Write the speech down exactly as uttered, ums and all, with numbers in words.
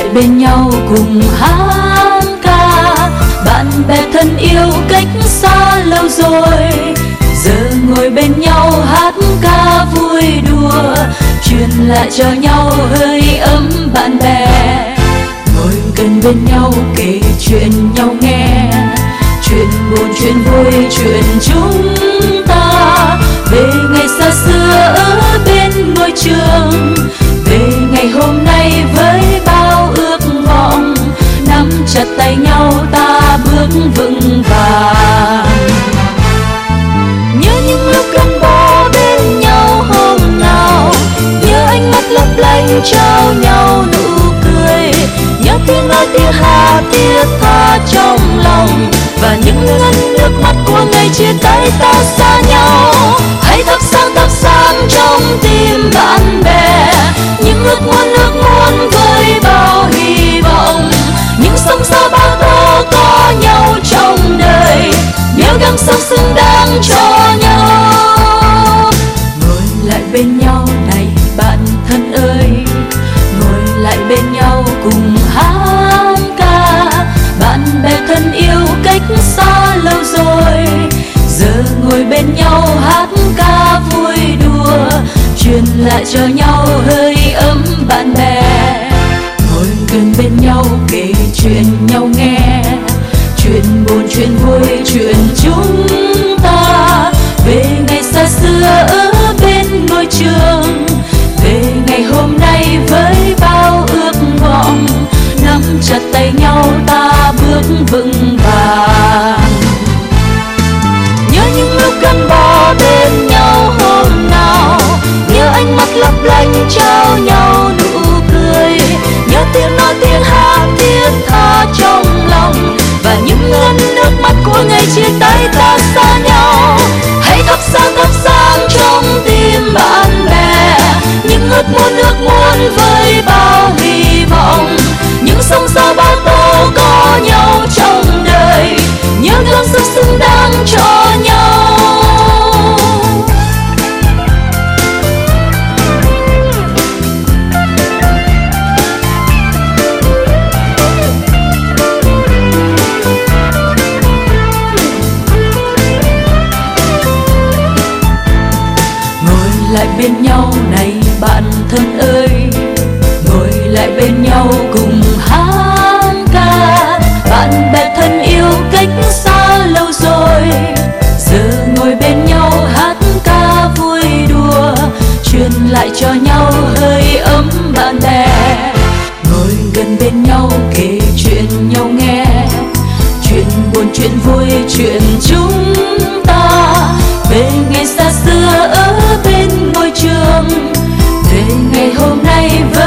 lại bên nhau cùng hát ca. Bạn bè thân yêu cách xa lâu rồi, giờ ngồi bên nhau hát ca vui đùa, truyền lại cho nhau hơi ấm bạn bè. Ngồi gần bên nhau kể chuyện nhau nghe, chuyện buồn chuyện vui chuyện chúng ta. Về ngày xa xưa ở bên ngôi trường, về ngày hôm nay với bao ước vọng, nắm chặt tay nhau ta bước vững vàng. Nhớ những lúc gắn bó bên nhau hôm nào, nhớ ánh mắt lấp lánh trao nhau nụ cười, nhớ tiếng nói tiếng hát thiết tha trong lòng, và những ngấn nước mắt của ngày chia tay ta xa nhau. Hãy thắp sáng thắp sáng trong tim bạn bè, những ước muốn ước muốn với bao hy vọng, những sóng gió bao tố có nhau trong đời, nhớ gắng sống xứng đáng cho nhau. Ngồi lại bên nhau này bạn thân ơi, ngồi lại bên nhau cùng hát ca. Bạn bè thân yêu cách xa lâu rồi, giờ ngồi bên nhau hát ca vui đùa, truyền lại cho nhau hơi ấm bạn bè. Ngồi gần bên nhau kể chuyện nhau nghe, chuyện buồn chuyện vui chuyện chúng ta. Về ngày xa xưa ở bên ngôi trường, về ngày hôm nay với bao ước vọng, nắm chặt tay nhau ta bước vững vàng. Nhớ những lúc gắn bó bên nhau hôm nào, nhớ ánh mắt lấp lánh trao nhau nụ cười, nhớ tiếng nói tiếng hát thiết tha trong lòng, và những ngấn nước mắt của ngày chia tay ta xa nhau. Hãy thắp sáng thắp sáng trong tim bạn bè, những ước muốn ước muốn với bao hy vọng, những sóng gió bao tố có nhau trong đời, nhớ gắng sức xứng đáng cho nhau. Ngồi lại bên nhau này bạn thân ơi, ngồi lại bên nhau cùng hát ca. Bạn bè thân yêu cách xa lâu rồi, giờ ngồi bên nhau hát ca vui đùa, truyền lại cho nhau hơi ấm bạn bè. Ngồi gần bên nhau kể chuyện nhau nghe, chuyện buồn chuyện vui chuyện chúng ta. Về ngày xa xưa ở bên ngôi trường, về ngày hôm nay với